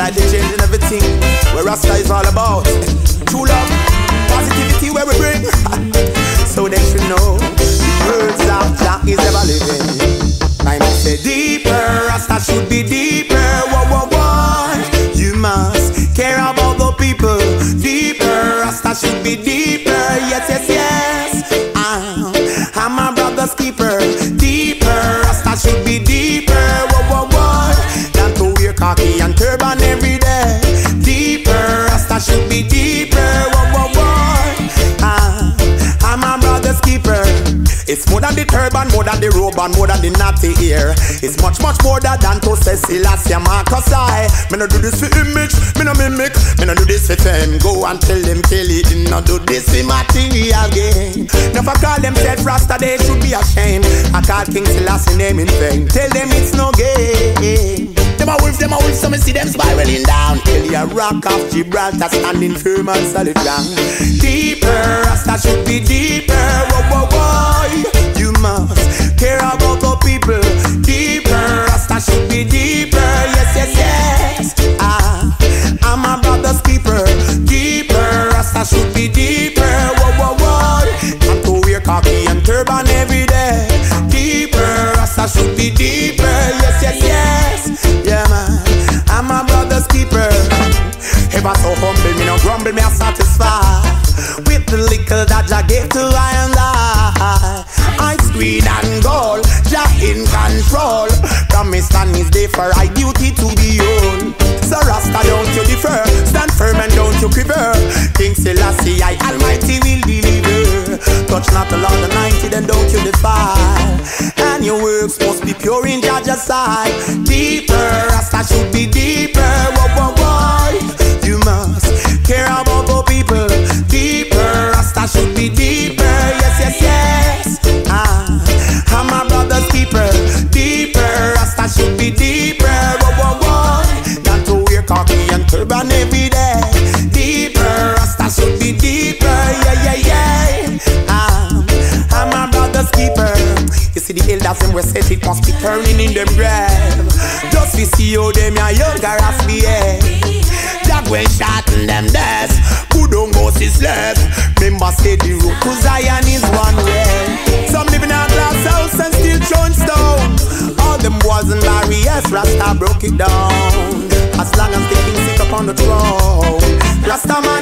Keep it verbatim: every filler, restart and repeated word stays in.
like they're changing everything. Where Rasta is all about. True love, positivity where we bring. So they should know the words of Jah is ever living. I must say deeper, Rasta should be deeper. Whoa, whoa, whoa. You must care about the people. Deeper, Rasta should be deeper. Yes, yes, yes. I'm, I'm my brother's keeper. Deeper, Rasta should be deeper. Whoa, whoa, whoa. Than to wear khaki and turban every day. Deeper, Rasta should be deeper. Whoa, whoa, whoa. I'm, I'm my brother's keeper. It's more than the turban, more than the robe, and more than the natty ear. It's much, much more than to say Selassie Marcus I. Me no do this for image, me no mimic. Me no do this for fame. Go and tell them Kelly, he no do this for material gain. Now if I call themselves Rasta, they should be ashamed. I call King Selassie name in vain. Tell them it's no game. Them a wolf, them a wolf, so me see them spiraling down. Kelly a rock of Gibraltar, standing firm and solid ground. Deeper, Rasta should be deeper. Whoa, whoa, whoa. You must care about the people. Deeper, Rasta should be deeper. Yes, yes, yes. Ah, I'm my brother's keeper. Deeper, Rasta should be deeper. Whoa, whoa, whoa. And to wear khaki and turban every day. Deeper, Rasta should be deeper. Yes, yes, yes. Yeah, man, I'm my brother's keeper. Ever so humble, me no grumble, me a satisfied with the liquor that Jah gave to I and I. Ice green and gold, Jah in control. Promise and his day for I duty to be own. So Rasta, don't you defer, stand firm and don't you quiver. King Selassie, I Almighty will deliver. Touch not the Lord Almighty, then don't you defile. And your works must be pure in Jah's sight. Deeper, Rasta should be deeper. Whoa, whoa, whoa. You must care about the people. Deeper, Rasta should be deeper. Yes, yes, yes. Ah, I'm my brother's keeper. Deeper, Rasta should be deeper. Whoa, whoa, whoa. Than to wear khaki and turban every day. Deeper, Rasta should be deeper. Yeah, yeah, yeah. Ah, I'm my brother's keeper. You see the elders them we said it must be turning in them grave. Just we see how them ya younger as me, yeah. Jack when shot in them death. Who don't go see slave. Remember say the road to Zion is one way. Some live in a glass house and still throwing stones. All them walls and barriers, Rasta broke it down. As long as the king sit up on the throne, Rasta man